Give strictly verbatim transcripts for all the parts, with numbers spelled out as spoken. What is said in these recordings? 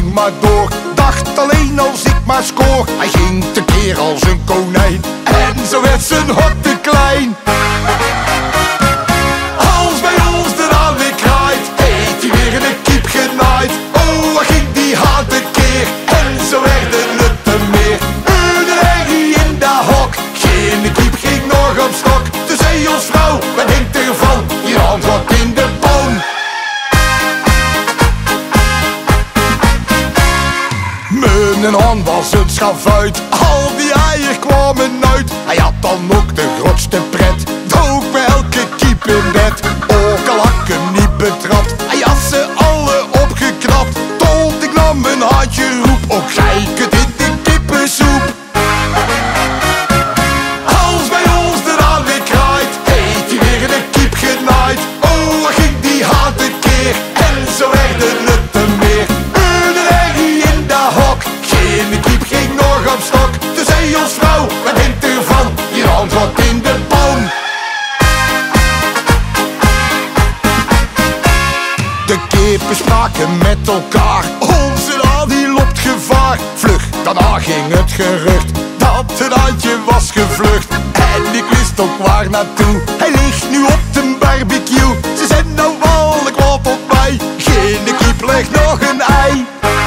ging maar door, dacht alleen als ik maar scoor. Hij ging tekeer als een konijn en zo werd zijn hok te klein. Als bij ons de haan weer kraait, heeft hij weer in een kiep genaaid. Oh, wat ging die haan tekeer en zo werden het er meer. Een herrie in dat hok, geen kiep ging nog op stok. De zeeonsvrouw, wat denkt ervan? Je hand wordt in de boom. Mijn hand was een schavuit, al die eieren kwamen uit. Hij had dan ook de grootste pret, dook bij elke kiep in bed. Ook al had ik hem niet betrapt, hij had ze alle opgeknapt. Tot ik nam mijn handje roep, ook geike dit de kippensoep. Als bij ons de haan weer kraait, heeft hij weer in een kiep genaaid. Oh, wat ging die haan tekeer en zo werden het er meer. Een herrie in dat hok, geen kiep ging nog op stok. De zeeonsvrouw, wat denkt ervan? Je hand wordt in de boom. De kippen spraken met elkaar, onze haan die loopt gevaar. Vlug, daarna ging het gerucht dat het haantje was gevlucht. En ik wist ook waar naartoe, hij ligt nu op de barbecue. Ze zijn nou wel kwaad op mij, geen kiep legt nog een ei.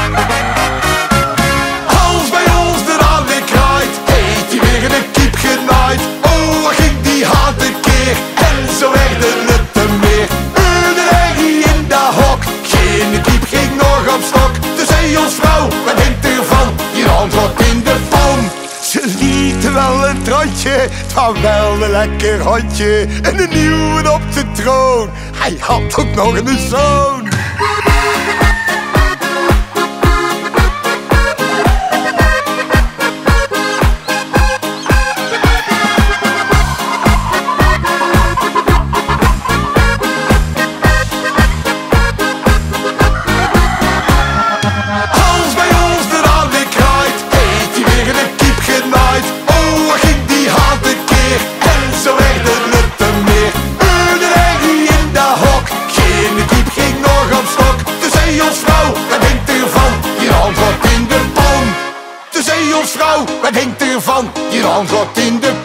Als bij ons de haan weer kraait, heeft hij weer in een kiep genaaid. Oh, wat ging die haan tekeer en zo werden het er meer. Een herrie in dat hok, geen kiep ging nog op stok. De zeeonsvrouw, wat denkt ervan? Je hand wordt in de boom. Ze lieten wel een trotje, het was wel een lekker hondje. En een nieuwe op de troon, hij had ook nog een zoon. Als bij ons de haan weer kraait, heeft hij weer in een kiep genaaid. Oh, wat ging die haan tekeer en zo werden het er meer. Een herrie in dat hok, geen kiep ging nog op stok. De zeeonsvrouw, wat denkt ervan? Je hand wordt in de boom. De zeeonsvrouw, wat denkt ervan? Je hand wordt in de boom.